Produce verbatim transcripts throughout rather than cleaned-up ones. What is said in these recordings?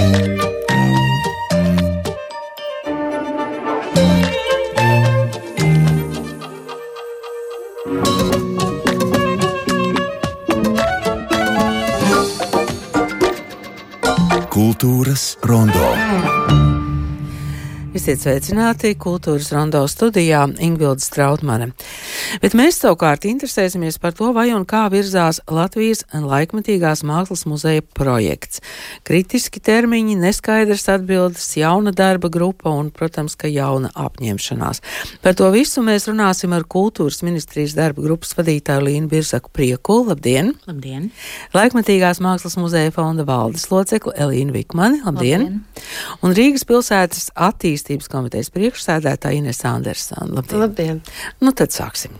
Kultūras rondo. Esiet sveicināti Kultūras rondo studijā Ingvilde Strautmane. Bet mēs savukārt interesēsimies par to, vai un kā virzās Latvijas laikmetīgās mākslas muzeja projekts. Kritiski termiņi, neskaidrs atbildes, jauna darba grupa un, protams, ka jauna apņemšanās. Par to visu mēs runāsim ar Kultūras ministrijas darba grupas vadītāju Līnu Birsaku Priekulu. Labdien! Labdien! Laikmetīgās mākslas muzeja fonda valdes locekli Elīnu Vikmani. Labdien! Labdien. Un Rīgas pilsētas attīstības komitejas priekšsēdētāja Ines Andersona. Labdien! Labdien! Nu tad sāksim.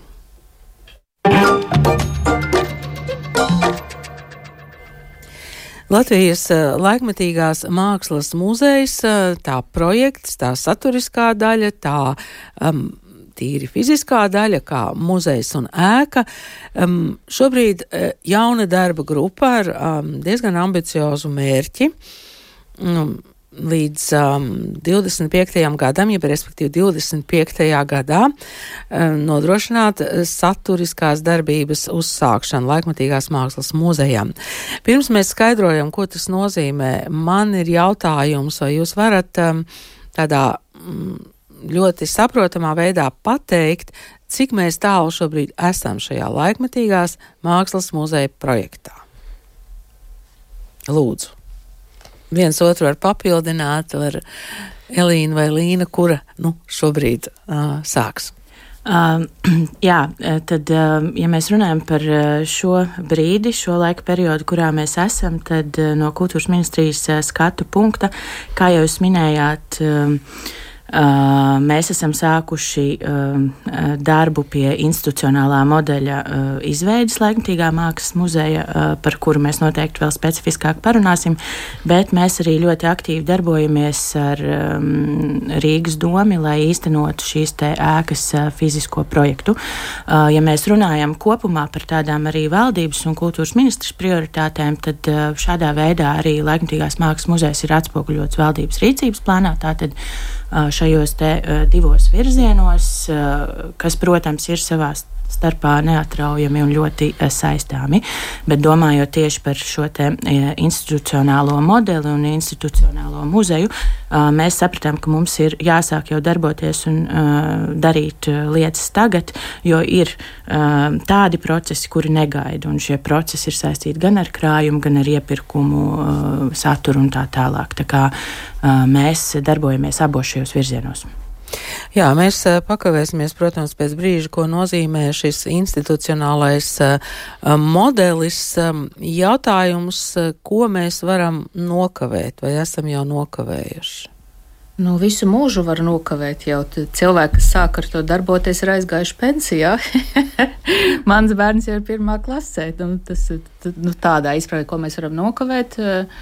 Latvijas laikmetīgās mākslas muzejs, tā projekts, tā saturiskā daļa, tā um, tīri fiziskā daļa, kā muzejs un ēka. Um, šobrīd uh, jauna darba grupa ar um, diezgan ambiciozu mērķi. Um, līdz um, divdesmit piektajam gadam, ja respektīvi divdesmit piektajā gadā, um, nodrošināt saturiskās darbības uzsākšanu laikmetīgās mākslas muzejām. Pirms mēs skaidrojam, ko tas nozīmē, man ir jautājums, vai jūs varat um, tādā um, ļoti saprotamā veidā pateikt, cik mēs tālu šobrīd esam šajā laikmetīgās mākslas muzeja projektā. Lūdzu. Viens otru var papildināt, var Elīna vai Līna, kura nu, šobrīd uh, sāks. Uh, jā, tad, uh, ja mēs runājam par šo brīdi, šo laika periodu, kurā mēs esam, tad uh, no kultūras ministrijas uh, skatu punkta, kā jau jūs minējāt, uh, Uh, mēs esam sākuši uh, darbu pie institucionālā modeļa uh, izveides laikmetīgā mākslas muzeja, uh, par kuru mēs noteikti vēl specifiskāk parunāsim, bet mēs arī ļoti aktīvi darbojamies ar um, Rīgas domi, lai īstenotu šīs te ēkas uh, fizisko projektu. Uh, ja mēs runājam kopumā par tādām arī valdības un kultūras ministras prioritātēm, tad uh, šādā veidā arī laikmetīgās mākslas muzejs ir atspoguļots valdības rīcības plānā, tātad šajos te divos virzienos, kas, protams, ir savā starpā neatraujami un ļoti saistāmi, bet domājot tieši par šo te institucionālo modeli un institucionālo muzeju, mēs sapratām, ka mums ir jāsāk jau darboties un darīt lietas tagad, jo ir tādi procesi, kuri negaida, un šie procesi ir saistīti gan ar krājumu, gan ar iepirkumu, saturu un tā tālāk. Tā kā mēs darbojamies abos šajos virzienos. Jā, mēs pakavēsimies, protams, pēc brīža, ko nozīmē šis institucionālais modelis. Jautājums, ko mēs varam nokavēt, vai esam jau nokavējuši? Nu, visu mūžu var nokavēt jau. Cilvēki, kas sāk ar to darboties, ir aizgājuši pensijā. Mans bērns jau ir pirmā klasē. Nu, tas, nu, tādā izpratē, ko mēs varam nokavēt.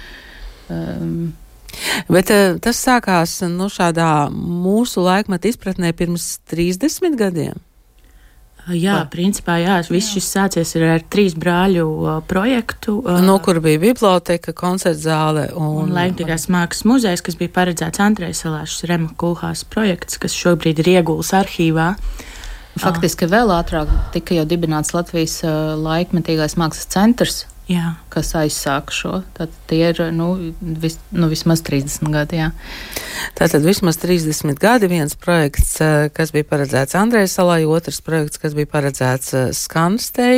Um, Bet tas sākās nu, šādā mūsu laikmeta izpratnē pirms trīsdesmit gadiem? Jā, Vai? principā jā, viss šis sācies ir ar trīs brāļu uh, projektu. Uh, no kur bija biblioteka, koncertzāle un... Un laikmetīgās mākslas muzejs, kas bija paredzēts Andrejas Salāšas Rema Kulhās projekts, kas šobrīd ir ieguls arhīvā. Faktiski vēl ātrāk tika jau dibināts Latvijas uh, laikmetīgās mākslas centrs. Jā. Kas aizsāk šo. Tad tie ir nu, vis, nu, vismaz trīsdesmit gadi. Jā. Tātad vismaz trīsdesmit gadi. Viens projekts, kas bija paredzēts Andrejas salā, otrs projekts, kas bija paredzēts Skanstei,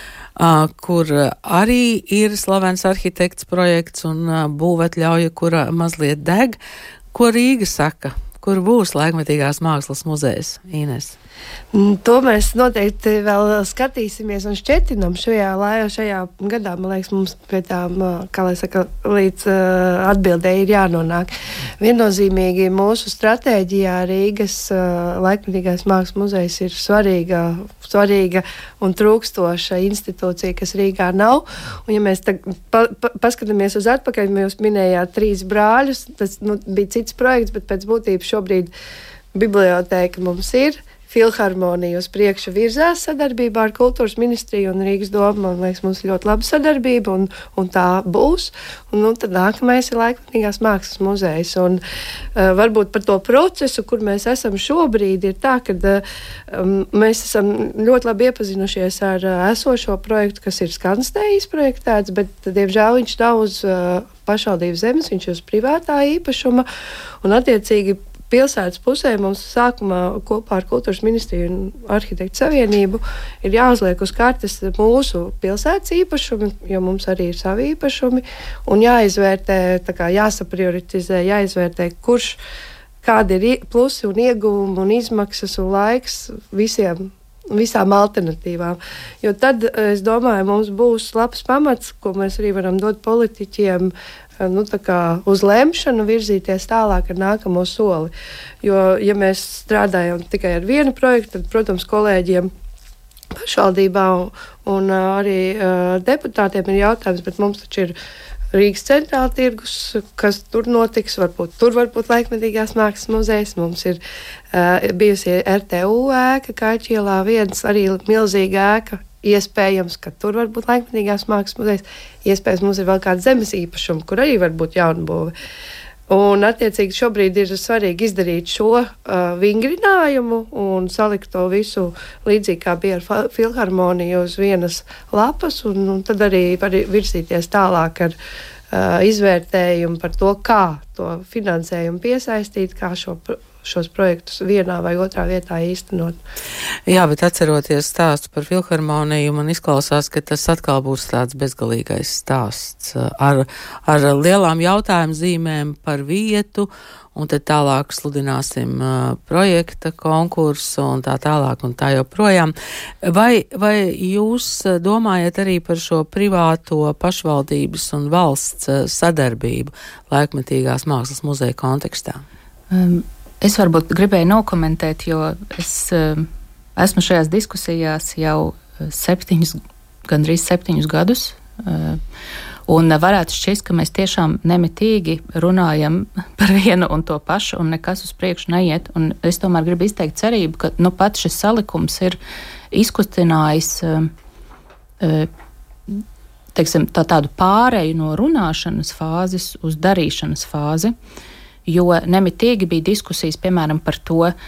kur arī ir slavens arhitekts projekts un būvatļauja, kura mazliet deg. Ko Rīga saka? Kur būs laikmetīgās mākslas muzejs, Ines? To mēs noteikti vēl skatīsimies un šķetinam šajā, šajā gadā. Man liekas, mums pie tām, kā lai saka, līdz uh, atbildēji ir jānonāk. Viennozīmīgi mūsu stratēģijā Rīgas uh, laikmetīgās mākslas muzejs ir svarīga, svarīga un trūkstoša institūcija, kas Rīgā nav. Un ja mēs tag, pa, pa, paskatāmies uz atpakaļ, jūs minējāt trīs brāļus, tas nu, bija cits projekts, bet pēc būtības šobrīd bibliotēka mums ir. filharmonija uz priekšu virzās sadarbībā ar Kultūras ministriju un Rīgas domu. Man liekas, mums ir ļoti laba sadarbība, un, un tā būs. Un, nu, tad nākamais ir Laikmetīgās mākslas muzejs. Un, uh, varbūt par to procesu, kur mēs esam šobrīd, ir tā, ka uh, mēs esam ļoti labi iepazinušies ar uh, esošo projektu, kas ir Skanstē izprojektēts, bet, diemžēl, viņš nav uz uh, pašvaldības zemes, viņš ir uz privātā īpašuma, un attiecīgi pilsētas pusē mums sākumā kopā ar Kultūras ministriju un Arhitektu savienību ir jāuzliek uz kartes mūsu pilsētas īpašumi, jo mums arī ir savi īpašumi, un jāizvērtē, tā kā jāsaprioritizē, jāizvērtē, kurš, kādi ir plusi un ieguvumi un izmaksas un laiks visiem, visām alternatīvām. Jo tad, es domāju, mums būs labs pamats, ko mēs arī varam dot politiķiem, nu, tā kā uz lemšanu virzīties tālāk ar nākamo soli. Jo, ja mēs strādājam tikai ar vienu projektu, tad, protams, kolēģiem pašvaldībā un, un arī uh, deputātiem ir jautājums, bet mums taču ir Rīgas centrāla tirgus, kas tur notiks, varbūt tur varbūt Laikmetīgās mākslas muzejs, mums ir uh, bijusi R T U ēka, Kaičielā viens, arī milzīga ēka. Iespējams, ka tur var būt Laikmetīgās mākslas muzejs, iespējams, mums ir vēl kāda zemes īpašuma, kur arī var būt jaunbūve. Un, attiecīgi, šobrīd ir svarīgi izdarīt šo uh, vingrinājumu un salikt to visu līdzīgi, kā bija ar filharmoniju uz vienas lapas, un, un tad arī var virzīties tālāk ar uh, izvērtējumu par to, kā to finansējumu piesaistīt, kā šo šos projektus vienā vai otrā vietā īstenot. Jā, bet atceroties stāstu par filharmoniju, man izklausās, ka tas atkal būs tāds bezgalīgais stāsts ar, ar lielām jautājumu zīmēm par vietu, un tad tālāk sludināsim uh, projekta konkursu un tā tālāk un tā joprojām. Vai, vai jūs domājat arī par šo privāto pašvaldības un valsts sadarbību Laikmetīgās mākslas muzeja kontekstā? Um. Es varbūt gribēju nokomentēt, jo es uh, esmu šajās diskusijās jau septiņus, gandrīz septiņus gadus, uh, un varētu šķist, ka mēs tiešām nemitīgi runājam par vienu un to pašu, un nekas uz priekšu neiet. Un es tomēr gribu izteikt cerību, ka nu pat šis salikums ir izkustinājis uh, uh, teiksim, tā, tādu pāreju no runāšanas fāzes uz darīšanas fāzi. Jo nemitīgi bija diskusijas, piemēram, par to e,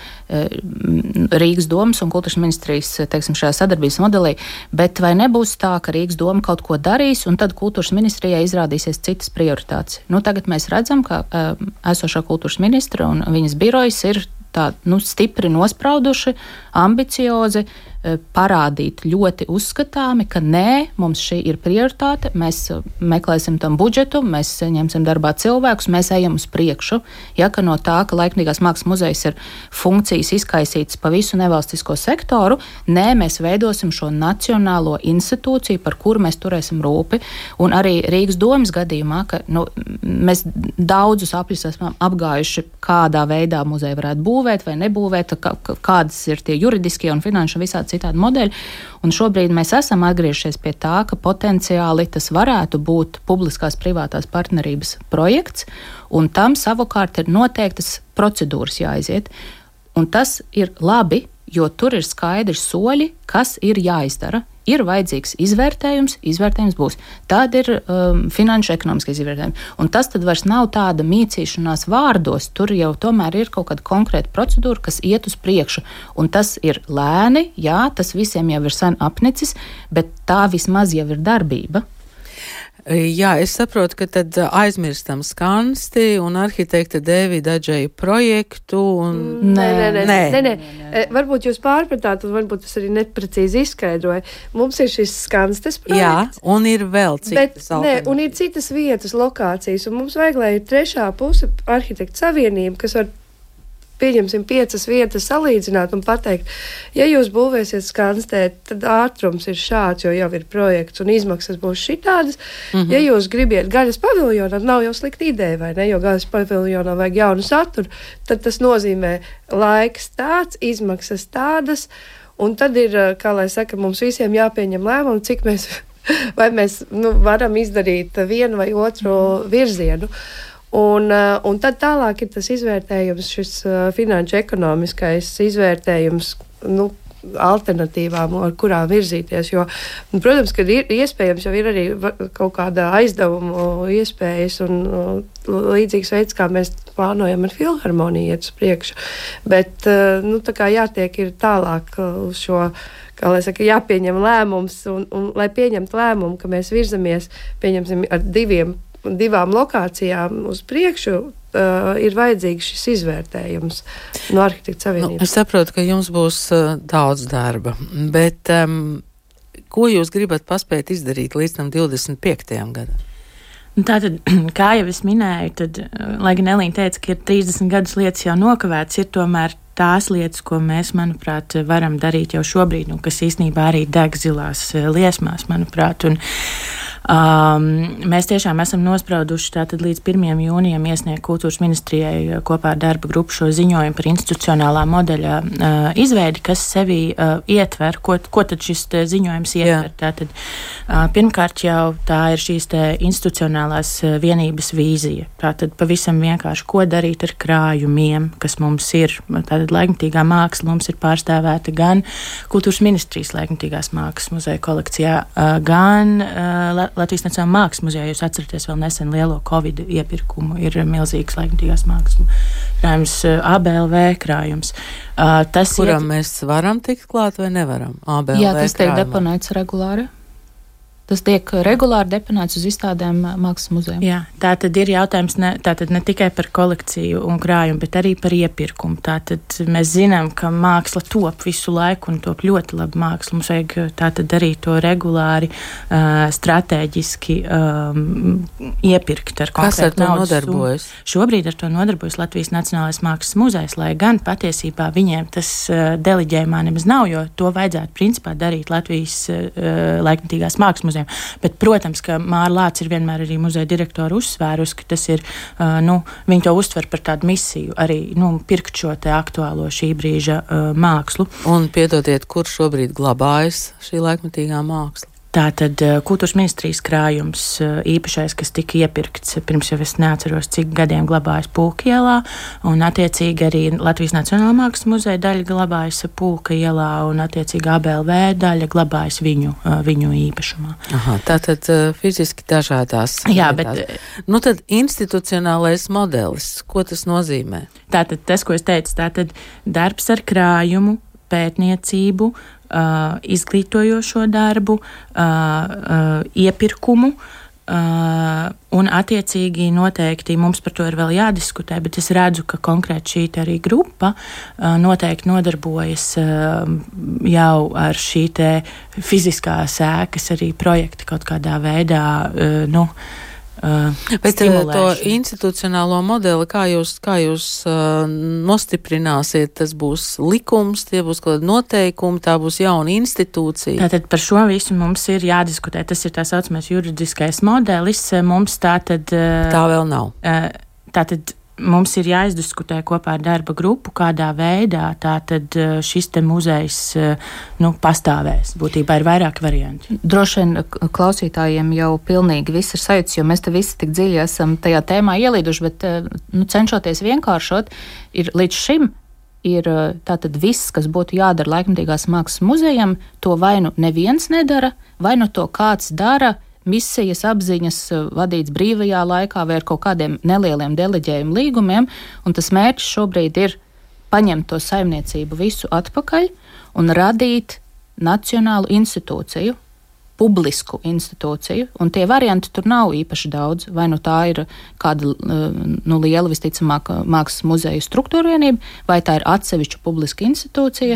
Rīgas domas un Kultūras ministrijas, teiksim, šajā sadarbības modelī, bet vai nebūs tā, ka Rīgas doma kaut ko darīs, un tad Kultūras ministrijai izrādīsies citas prioritātes? Nu, tagad mēs redzam, ka e, esošā Kultūras ministra un viņas birojas ir tā, nu, stipri nosprauduši, ambiciozi, parādīt ļoti uzskatāmi, ka nē, mums šī ir prioritāte, mēs meklēsim tam budžetu, mēs ņemsim darbā cilvēkus, mēs ejam uz priekšu. Ja, ka no tā, ka Laikmetīgās mākslas muzejs ir funkcijas izkaisītas pa visu nevalstisko sektoru, nē, mēs veidosim šo nacionālo institūciju, par kuru mēs turēsim rūpi. Un arī Rīgas domas gadījumā, ka nu, mēs daudzus apļus esam apgājuši, kādā veidā muzeja varētu būvēt vai nebūvēt, kā, kādas ir tie juridiskie un finanšu visādi citādi modeļi, un šobrīd mēs esam atgriežies pie tā, ka potenciāli tas varētu būt publiskās privātās partnerības projekts, un tam savukārt ir noteiktas procedūras jāaiziet, un tas ir labi, jo tur ir skaidri soļi, kas ir jāizdara. Ir vajadzīgs izvērtējums, izvērtējums būs. Tad ir um, finanšu ekonomiskais izvērtējums. Un tas tad vairs nav tāda mīcīšanās vārdos, tur jau tomēr ir kaut kāda konkrēta procedūra, kas iet uz priekšu. Un tas ir lēni, jā, tas visiem jau ir sen apnicis, bet tā vismaz jau ir darbība. Jā, es saprotu, ka tad aizmirstam Skansti un arhitekta Dēvida Adžeja projektu. Un... Nē, nē, nē, nē, nē, nē. Varbūt jūs pārpratāt, un varbūt tas arī neprecīzi izskaidroja. Mums ir šis Skanstes projekts. Jā, un ir vēl citas. Bet, nē, un ir citas vietas, lokācijas, un mums vajag, lai ir trešā puse arhitekta savienība, kas var pieņemsim piecas vietas salīdzināt un pateikt, ja jūs būvēsiet Skanstē, tad ātrums ir šāds, jo jau ir projekts un izmaksas būs šitādas. Mm-hmm. Ja jūs gribiet gaļas paviljonā, nav jau slikta ideja, vai ne, jo gaļas paviljonā vajag jaunu saturu, tad tas nozīmē laiks tāds, izmaksas tādas, un tad ir, kā lai saka, mums visiem jāpieņem lēmumu, cik mēs, vai mēs nu, varam izdarīt vienu vai otru virzienu. Un, un tad tālāk ir tas izvērtējums, šis uh, finanšu ekonomiskais izvērtējums, nu, alternatīvām, ar kurām virzīties. Jo, protams, ka ir iespējams, jau ir arī kaut kāda aizdevumu iespējas un līdzīgs veids, kā mēs plānojam ar filharmoniju iet uz priekšu. Bet nu, tā kā jātiek ir tālāk uz šo, kā lai saka, jāpieņem lēmums, un, un lai pieņemt lēmumu, ka mēs virzamies, pieņemsim, ar diviem, divām lokācijām uz priekšu, Uh, ir vajadzīgs šis izvērtējums no Arhitektu Savienības. Nu, es saprotu, ka jums būs uh, daudz darba, bet um, ko jūs gribat paspēt izdarīt līdz tam divdesmit piektajam gadam? Tātad, kā jau es minēju, tad, lai gan Elīna teica, ka ir trīsdesmit gadus lietas jau nokavētas, ir tomēr tās lietas, ko mēs, manuprāt, varam darīt jau šobrīd, un kas īstenībā arī deg zilās liesmās, manuprāt. Un, Um, mēs tiešām esam nosprauduši tātad līdz pirmajam jūnijam iesniegt Kultūras ministrijai kopā ar darba grupu šo ziņojumu par institucionālā modeļa uh, izveidi, kas sevī uh, ietver, ko, ko tad šis ziņojums ietver. Jā. Tātad, uh, pirmkārt jau tā ir šīs te institucionālās vienības vīzija. Tātad pavisam vienkārši, ko darīt ar krājumiem, kas mums ir. Tātad laikmatīgā māksla mums ir pārstāvēta gan Kultūras ministrijas laikmatīgās mākslas muzeja kolekcijā, uh, gan uh, Latvijas Nacionālajā mākslas muzejā. Jūs atceraties vēl nesen lielo Covid iepirkumu, ir milzīgs laikmatīgās mākslas krājums, A B L V krājums. Uh, tas Kuram iet... mēs varam tikt klāt vai nevaram? A B L V Jā, tas tiek krājumā. deponēts regulāri. Tas tiek regulāri deponēts uz izstādēm mākslas muzejā. Jā, tā tad ir jautājums ne, tātad ne tikai par kolekciju un krājumu, bet arī par iepirkumu. Tātad mēs zinām, ka māksla top visu laiku un top ļoti labi māksla. Mums vajag tātad darīt to regulāri, uh, stratēģiski um, iepirkt ar konkrētu naudas. Kas ar to nodarbojas? Šobrīd ar to nodarbojas Latvijas Nacionālais mākslas muzejs, lai gan patiesībā viņiem tas uh, deliģējumā nemaz nav, jo to vajadzētu principā darīt Latvijas uh, laikmatīgās mākslas muzejā. Bet, protams, ka Māra Lācis ir vienmēr arī muzeja direktora uzsvērusi, ka tas ir, uh, nu, viņi to uztver par tādu misiju, arī, nu, pirkt šo te aktuālo šī brīža uh, mākslu. Un piedodiet, kur šobrīd glabājas šī laikmatīgā māksla? Tātad Kultūras ministrijas krājums īpašais, kas tika iepirkts pirms jau es neatceros, cik gadiem glabājas Pulka ielā, un attiecīgi arī Latvijas Nacionālā mākslas muzeja daļa glabājas Pulka ielā, un attiecīgi A B L V daļa glabājas viņu, viņu īpašumā. Aha, tātad fiziski dažādās. Jā, vietās. bet... Nu tad institucionālais modelis, ko tas nozīmē? Tātad tas, ko es teicu, tātad darbs ar krājumu, pētniecību, uh, izglītojošo darbu, uh, uh, iepirkumu, uh, un attiecīgi noteikti mums par to ir vēl jādiskutē, bet es redzu, ka konkrēti šī arī grupa uh, noteikti nodarbojas uh, jau ar šī te fiziskās ēkas arī projekti kaut kādā veidā, uh, nu, Uh, Bet to institucionālo modeli, kā jūs, kā jūs uh, nostiprināsiet, tas būs likums, tie būs kaut kādi noteikumi, tā būs jauna institūcija. Tātad par šo visu mums ir jādiskutē. Tas ir tā saucamais juridiskais modelis. Mums tātad... Uh, tā vēl nav. Uh, tātad mums ir jāizdiskutē kopā ar darba grupu, kādā veidā tātad šis te muzejs, nu, pastāvēs. Būtībā ir vairāki varianti. Droši vien klausītājiem jau pilnīgi viss ir sajūts, jo mēs te visi tik dziļi esam tajā tēmā ielīduši, bet, nu, cenšoties vienkāršot, ir līdz šim ir tātad viss, kas būtu jādara laikmatīgās mākslas muzejam, to vai nu neviens nedara, vai nu to kāds dara, misijas apziņas vadīts brīvajā laikā vai ar kaut kādiem nelieliem deleģējumu līgumiem, un tas mērķis šobrīd ir paņemt to saimniecību visu atpakaļ un radīt nacionālu institūciju, publisku institūciju, un tie varianti tur nav īpaši daudz. Vai nu tā ir kāda, nu, liela, visticamāk, mākslas muzeja struktūra vienība, vai tā ir atsevišķa publiska institūcija,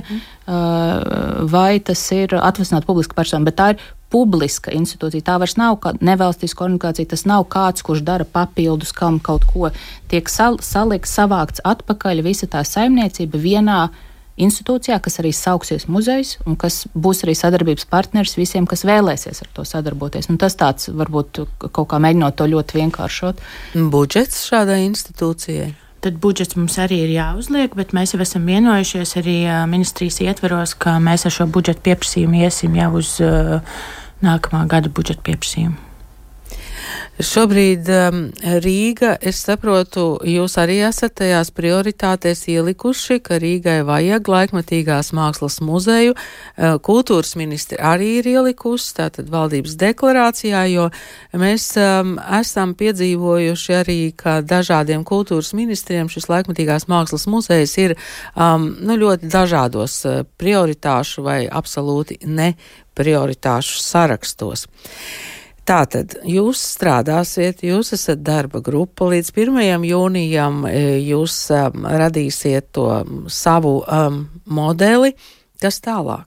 mm. vai tas ir atvesināta publiska persona, bet tā ir publiska institūcija. Tā vairs nav nevalstiska organizācija, tas nav kāds, kurš dara papildus, kam kaut ko tiek sal- salikt, savākts atpakaļ visa tā saimniecība vienā institūcijā, kas arī sauksies muzejs un kas būs arī sadarbības partneris visiem, kas vēlēsies ar to sadarboties. Nu, tas tāds varbūt kaut kā mēģinot to ļoti vienkāršot. Budžets šādai institūcijai? Tad budžets mums arī ir jāuzliek, bet mēs jau esam vienojušies arī ministrijas ietveros, ka mēs ar šo budžetu pieprasījumu iesim jau uz uh, nākamā gada budžeta pieprasījumu. Šobrīd um, Rīga, es saprotu, jūs arī esat tajās prioritātēs ielikuši, ka Rīgai vajag laikmatīgās mākslas muzeju. Uh, kultūras ministri arī ir ielikusi, tātad valdības deklarācijā, jo mēs um, esam piedzīvojuši arī, ka dažādiem kultūras ministriem šis laikmatīgās mākslas muzejs ir um, nu, ļoti dažādos uh, prioritāšu vai absolūti ne prioritāšu sarakstos. Tātad jūs strādāsiet, jūs esat darba grupa, līdz pirmajam jūnijam jūs um, radīsiet to savu um, modeli. Kas tālāk?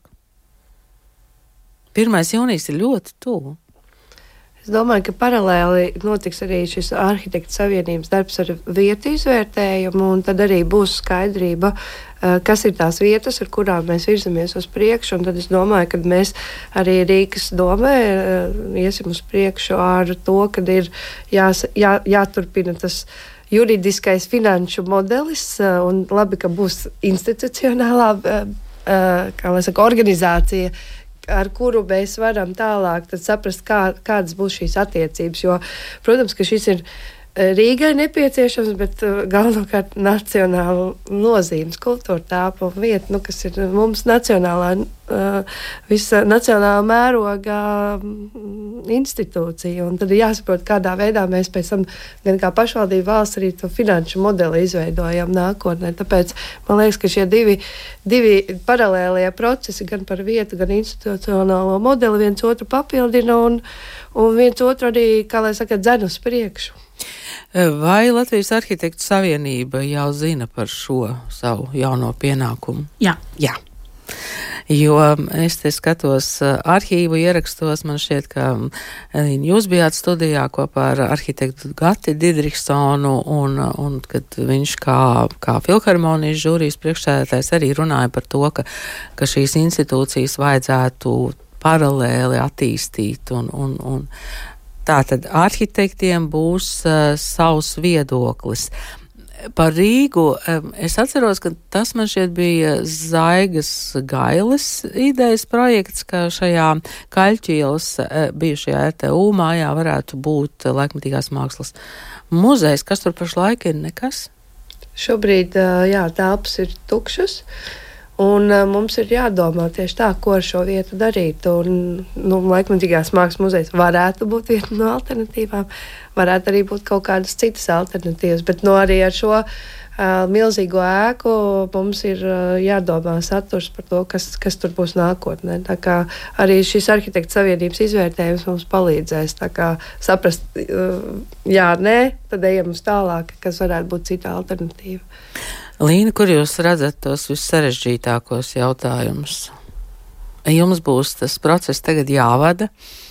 Pirmais jūnijas ir ļoti tuvu. Es domāju, ka paralēli notiks arī šis arhitektu savienības darbs ar vietu izvērtējumu, un tad arī būs skaidrība, kas ir tās vietas, ar kurām mēs virzamies uz priekšu. Un tad es domāju, ka mēs arī Rīgas domē iesim uz priekšu ar to, kad ir jās, jā, jāturpina tas juridiskais finanšu modelis, un labi, ka būs institucionālā, kā lai saka, organizācija, ar kuru mēs varam tālāk saprast, kā, kādas būs šīs attiecības. Jo, protams, ka šis ir Rīgai nepieciešams, bet galvenokārt nacionāla nozīmes, kultūra tāpa vieta, nu, kas ir mums nacionālā, visa nacionālā mērogā institūcija. Un tad ir jāsaprot, kādā veidā mēs pēc tam gan kā pašvaldība valsts arī to finanšu modeli izveidojam nākotnē. Tāpēc man liekas, ka šie divi, divi paralēlie procesi gan par vietu, gan institucionālo modeli viens otru papildina un, un viens otru arī, kā lai saka, dzen uz priekšu. Vai Latvijas arhitektu savienība jau zina par šo savu jauno pienākumu? Jā. Jā. Jo es te skatos arhīvu ierakstos, man šķiet, ka jūs bijāt studijā kopā ar arhitektu Gati Didriksonu, un, un kad viņš kā, kā filharmonijas žūrijas priekšsēdētājs arī runāja par to, ka, ka šīs institūcijas vajadzētu paralēli attīstīt un, un, un tātad arhitektiem būs uh, savs viedoklis. Par Rīgu um, es atceros, ka tas man šķiet bija Zaigas Gailes idejas projekts, ka šajā Kaļķielas uh, bijušajā R T U mājā varētu būt uh, laikmatīgās mākslas muzejs. Kas tur pašlaik ir? Nekas? Šobrīd, uh, jā, telpas ir tukšas. Un uh, mums ir jādomā tieši tā, ko ar šo vietu darīt. Un, nu, laikmatīgās mākslas muzejs varētu būt viena no alternatīvām, varētu arī būt kaut kādas citas alternatīvas, bet no arī ar šo uh, milzīgo ēku mums ir uh, jādomā saturs par to, kas, kas tur būs nākotnē. Tā kā arī šis arhitektu savienības izvērtējums mums palīdzēs tā kā saprast, uh, jā, nē, tad ejam uz tālāk, kas varētu būt cita alternatīva. Līna, kur jūs redzat tos vissarežģītākos jautājumus? Jums būs tas process tagad jāvada?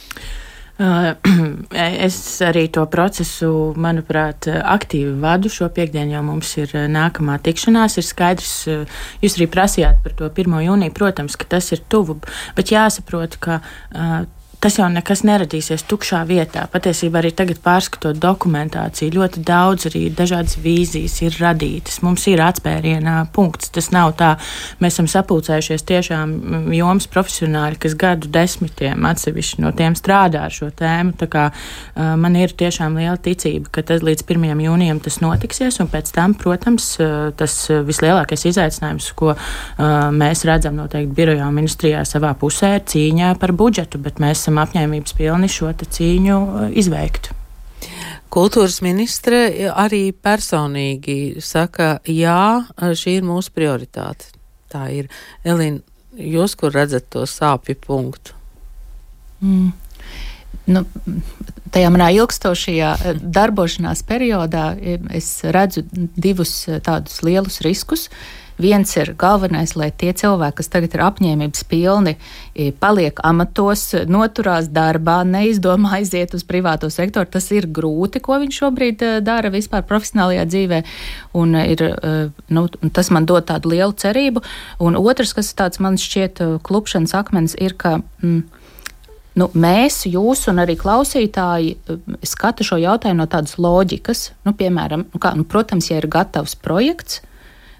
Es arī to procesu, manuprāt, aktīvi vadu. Šo piekdienu jau mums ir nākamā tikšanās. Ir skaidrs, jūs arī prasījāt par to pirmo jūniju, protams, ka tas ir tuvu, bet jāsaprot, ka tas jau nekas neradīsies tukšā vietā. Patiesībā arī tagad pārskatot dokumentāciju, ļoti daudz arī dažādas vīzijas ir radītas. Mums ir atspērienā punkts. Tas nav tā, mēs esam sapulcējušies tiešām jomas profesionāļi, kas gadu desmitiem atsevišķi no tiem strādā ar šo tēmu. Tā kā uh, man ir tiešām liela ticība, ka tad līdz pirmajam jūnijam tas notiksies, un pēc tam, protams, uh, tas vislielākais izaicinājums, ko uh, mēs redzam noteikti birojā un ministrijā savā pusē, ir cīņā par budžetu, bet mēs esam apņēmības pilni šo cīņu izveikt. Kultūras ministre arī personīgi saka, jā, šī ir mūsu prioritāte. Tā ir. Elīna, jūs kur redzat to sāpju punktu? Mm. Nu, tajā manā ilgstošajā darbošanās periodā es redzu divus tādus lielus riskus. Viens ir galvenais, lai tie cilvēki, kas tagad ir apņēmības pilni, paliek amatos, noturās darbā, neizdomā aiziet uz privāto sektoru. Tas ir grūti, ko viņš šobrīd dara vispār profesionālajā dzīvē, un ir, nu, tas man dod tādu lielu cerību. Un otrs, kas tāds man šķiet klupšanas akmens, ir, ka mm, nu, mēs, jūs un arī klausītāji skata šo jautājumu no tādas loģikas. Nu, piemēram, nu kā, nu, protams, ja ir gatavs projekts,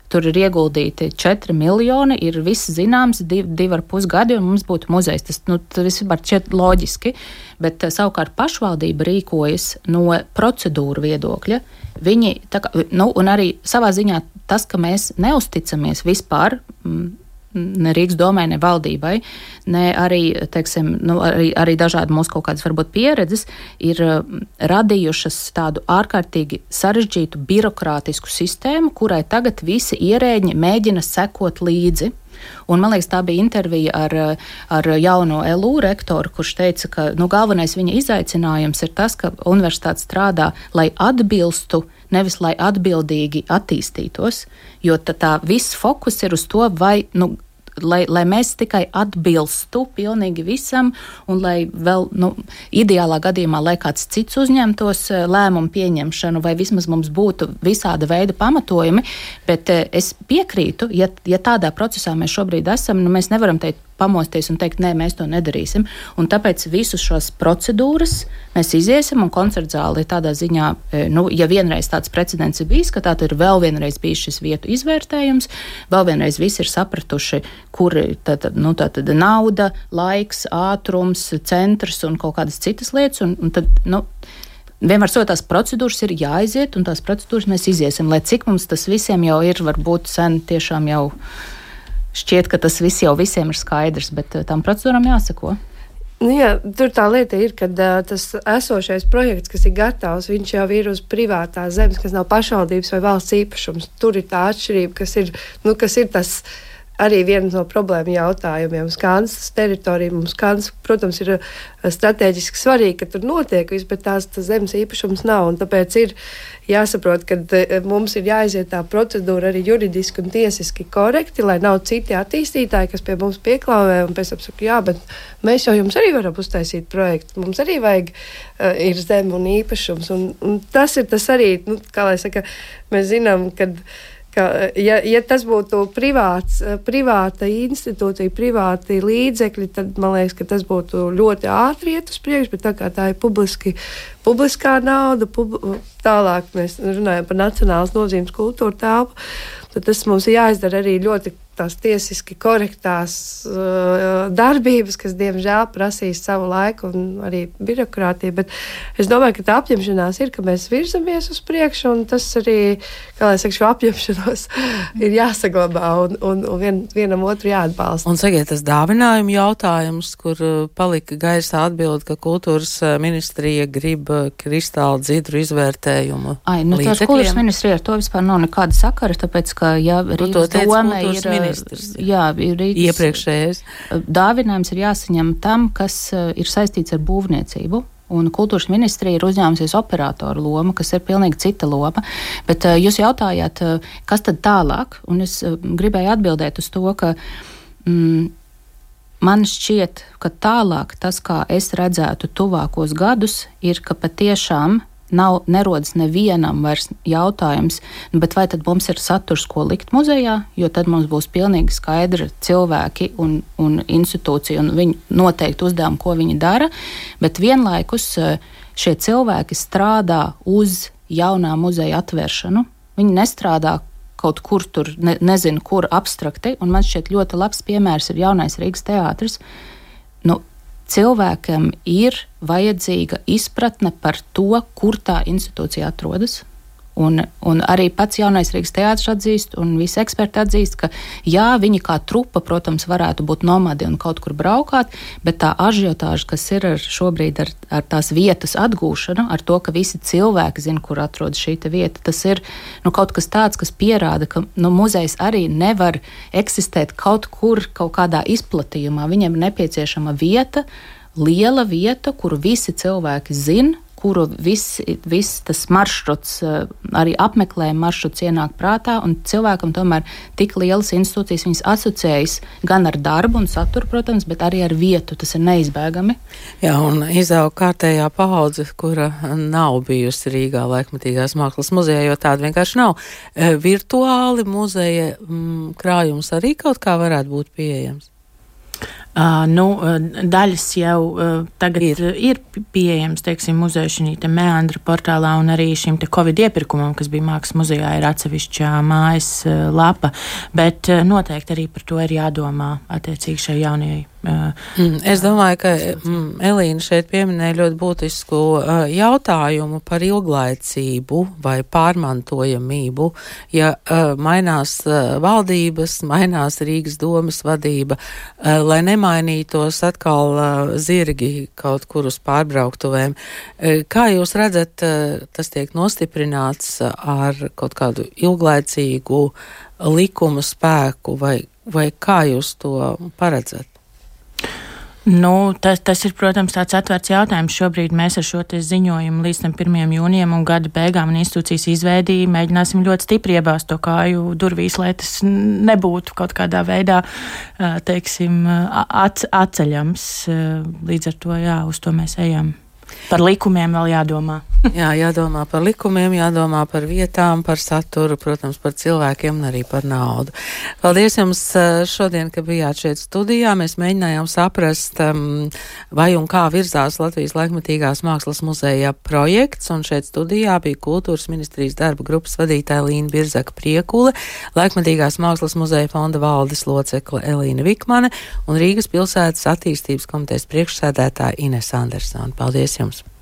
tur ir ieguldīti četri miljoni, ir viss zināms, div, divi ar pus gadi, un mums būtu muzejs. Tas, nu, tas vispār šķiet loģiski, bet savukārt pašvaldība rīkojas no procedūru viedokļa. Viņi, tā kā, nu, un arī savā ziņā tas, ka mēs neusticamies vispār, mm, ne Rīgas domai, ne valdībai, ne arī, teiksim, nu, arī, arī dažādi mūsu kaut kādas varbūt pieredzes, ir radījušas tādu ārkārtīgi sarežģītu birokrātisku sistēmu, kurai tagad visi ierēģi mēģina sekot līdzi. Un, man liekas, tā bija intervija ar, ar jauno L U rektoru, kurš teica, ka nu, galvenais viņa izaicinājums ir tas, ka universitāte strādā, lai atbilstu, nevis lai atbildīgi attīstītos, jo tā, tā viss fokus ir uz to, vai, nu, lai, lai mēs tikai atbilstu pilnīgi visam, un lai vēl, nu, ideālā gadījumā, lai kāds cits uzņemtos lēmumu pieņemšanu, vai vismaz mums būtu visāda veida pamatojumi, bet es piekrītu, ja, ja tādā procesā mēs šobrīd esam, nu, mēs nevaram teikt, pamosties un teikt, nē, mēs to nedarīsim. Un tāpēc visus šos procedūras mēs iziesim, un koncertzāli tādā ziņā, nu, ja vienreiz tāds precedents ir bijis, ka tā ir vēl vienreiz bijis šis vietu izvērtējums, vēl vienreiz visi ir sapratuši, kur tad, nu, tā tad nauda, laiks, ātrums, centrs un kaut kādas citas lietas, un, un tad, nu, vienmēr so tās procedūras ir jāaiziet, un tās procedūras mēs iziesim, lai cik mums tas visiem jau ir, varbūt sen tiešām jau šķiet, ka tas viss jau visiem ir skaidrs, bet tām procedūrām jāsako. Nu jā, tur tā lieta ir, ka uh, tas esošais projekts, kas ir gatavs, viņš jau ir uz privātās zemes, kas nav pašvaldības vai valsts īpašums. Tur ir tā atšķirība, kas ir, nu, kas ir tas arī viens no problēmu jautājumiem. Skansas teritorija mums, Skans, protams, ir strateģiski svarīgi, ka tur notiek viss, bet tās tas zemes īpašums nav. Un tāpēc ir jāsaprot, ka mums ir jāiziet tā procedūra arī juridiski un tiesiski korekti, lai nav citi attīstītāji, kas pie mums pieklauvē un pēc tam saka, jā, bet mēs jau jums arī varam uztaisīt projektu. Mums arī vajag, uh, ir zeme un īpašums. Un, un tas ir tas arī, nu, kā lai saka, mēs zinām, kad Ka, ja, ja tas būtu privāts, privāta institūcija, privāti līdzekļi, tad man liekas, ka tas būtu ļoti ātri iet uz priekšu, bet tā kā tā ir publiski, publiskā nauda, pub, tālāk mēs runājam par nacionālas nozīmes kultūru telpu, tad tas mums jāizdara arī ļoti tās tiesiski korektās uh, darbības, kas, diemžēl, prasīs savu laiku un arī birokrātiju, bet es domāju, ka tā apņemšanās ir, ka mēs virzamies uz priekšu, un tas arī, kā lai saka, šo apņemšanos ir jāsaglabā un, un, un vien, vienam otru jāatbalsta. Un sakiet, tas dāvinājuma jautājums, kur palika gaisā atbild, ka kultūras ministrija grib kristāli dzidru izvērtējumu. Ai, nu tās kultūras ministrija ar to vispār nav nekāda sakara, tāpēc, ka, ja Rīgas doma ir Jā, Rīgas iepriekšējais dāvinājums ir jāsaņem tam, kas ir saistīts ar būvniecību. Un kultūras ministrija ir uzņēmusies operātoru lomu, kas ir pilnīgi cita loma. Bet uh, jūs jautājāt, uh, kas tad tālāk? Un es uh, gribēju atbildēt uz to, ka mm, man šķiet, ka tālāk tas, kā es redzētu tuvākos gadus, ir, ka patiešām nav nerodas nevienam vairs jautājums, bet vai tad mums ir saturs, ko likt muzejā, jo tad mums būs pilnīgi skaidri cilvēki un, un institūcija un viņu noteikti uzdevumi, ko viņi dara, bet vienlaikus šie cilvēki strādā uz jaunā muzeja atvēršanu. Viņi nestrādā kaut kur tur, ne, nezinu, kur abstrakti, un man šķiet ļoti labs piemērs ir jaunais Rīgas teātris. Nu, cilvēkam ir vajadzīga izpratne par to, kur tā institūcija atrodas. Un, un arī pats jaunais Rīgas teātris atzīst, un visi eksperti atzīst, ka jā, viņi kā trupa, protams, varētu būt nomadi un kaut kur braukāt, bet tā ažiotāža, kas ir ar šobrīd ar, ar tās vietas atgūšanu, ar to, ka visi cilvēki zina, kur atrodas šī vieta, tas ir nu, kaut kas tāds, kas pierāda, ka nu, muzejs arī nevar eksistēt kaut kur, kaut kādā izplatījumā. Viņam ir nepieciešama vieta, liela vieta, kuru visi cilvēki zina, kuru viss vis tas maršruts, arī apmeklējuma maršruts ienāk prātā, un cilvēkam tomēr tik lielas institūcijas viņas asociējas gan ar darbu un saturu, protams, bet arī ar vietu. Tas ir neizbēgami. Jā, un izaug kārtējā paudze, kura nav bijusi Rīgā laikmatīgās mākslas muzejā, jo tāda vienkārši nav. Virtuāli muzeja m, krājums arī kaut kā varētu būt pieejams? Uh, nu, daļas jau uh, tagad ir, ir pieejams, teiksim, muzeja šī te Meandra portālā, un arī šim te Covid iepirkumam, kas bija Mākslas muzejā, ir atsevišķā mājas uh, lapa, bet uh, noteikti arī par to ir jādomā attiecīgi šai jaunajai. Uh, mm, es domāju, ka mm, Elīna šeit pieminēja ļoti būtisku uh, jautājumu par ilglaicību vai pārmantojamību. Ja uh, mainās uh, valdības, mainās Rīgas domas vadība, uh, lai nemainītos atkal uh, zirgi kaut kur uz pārbrauktuvēm. Uh, kā jūs redzat, uh, tas tiek nostiprināts uh, ar kaut kādu ilglaicīgu likumu spēku, vai, vai kā jūs to paredzat? Nu, tas, tas ir, protams, tāds atvērts jautājums. Šobrīd mēs ar šo te ziņojumu līdz tam pirmajam jūnijam un gada beigām un institūcijas izveidī mēģināsim ļoti stipri iebāzt to kāju durvīs, lai tas nebūtu kaut kādā veidā, teiksim, at, atceļams. Līdz ar to, jā, uz to mēs ejam. Par likumiem vēl jādomā. Jā, jādomā par likumiem, jādomā par vietām, par saturu, protams, par cilvēkiem un arī par naudu. Paldies jums šodien, ka bijāt šeit studijā. Mēs mēģinājām saprast, vai un kā virzās Latvijas laikmatīgās mākslas muzeja projekts, un šeit studijā bija Kultūras ministrijas darba grupas vadītāja Līna Birzaka Priekule, Laikmatīgās mākslas muzeja fonda valdes locekle Elīna Vikmane un Rīgas pilsētas attīstības komitejas priekšsēdētāja Ines Andersone. Paldies jums!